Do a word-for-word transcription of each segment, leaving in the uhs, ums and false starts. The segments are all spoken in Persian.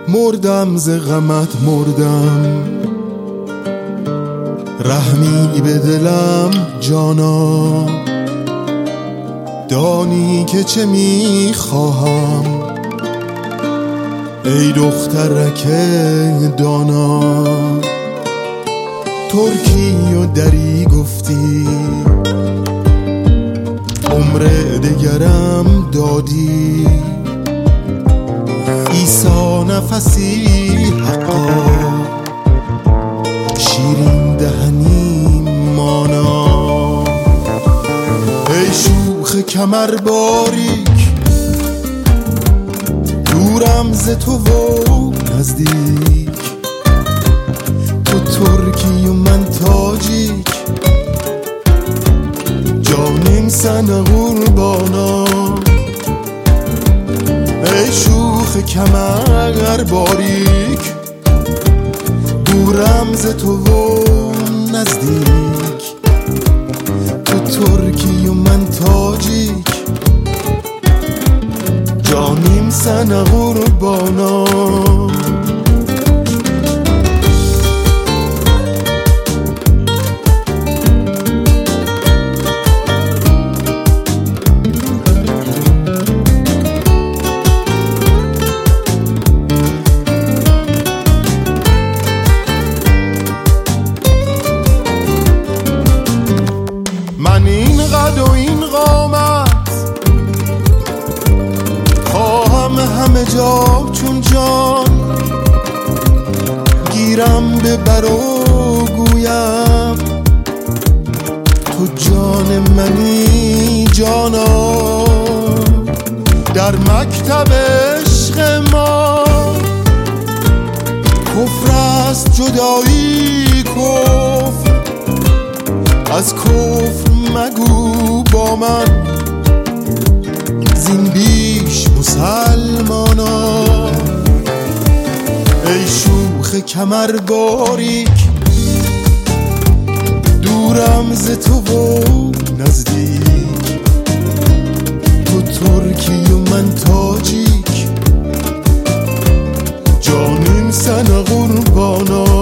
مردم ز غمت مردم، رحمی به دلم جانا، دانی که چه میخواهم ای دخترک دانا. ترکی و دری گفتی، عمر دگرم دادی، عیسی نفسی حقا، شیرین دهنی مانا. ای شوخ کمر باریک، دورم ز تو و نزدیک، تو ترکی و من تاجیک، جانیم سن قربانا. ای شوخ کمر باریک، دورم ز تو و نزدیک، تو ترکی و من تاجیک، جانیم سن قربانا. من این قد و این قامت خواهم همه جا چون جان، گیرم به بر و گویم تو جان منی جانا. در مکتب عشق ما کفر است جدایی کفر، از کفر مگو با من زین بیش مسلمانا. ای شوخ کمر باریک، دورم ز تو و نزدیک، تو ترکی و من تاجیک، جانیم سن قربانا.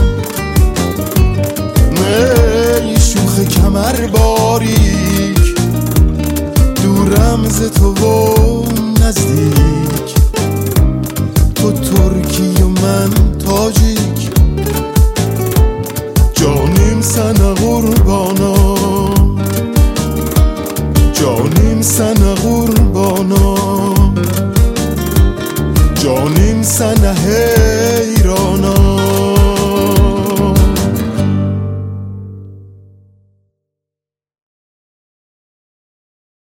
ای شوخ کمر باریک، دورم ز تو و نزدیک، تو ترکی و من تاجیک، جانیم سن قربانا، جانیم سن قربانا، جانیم سن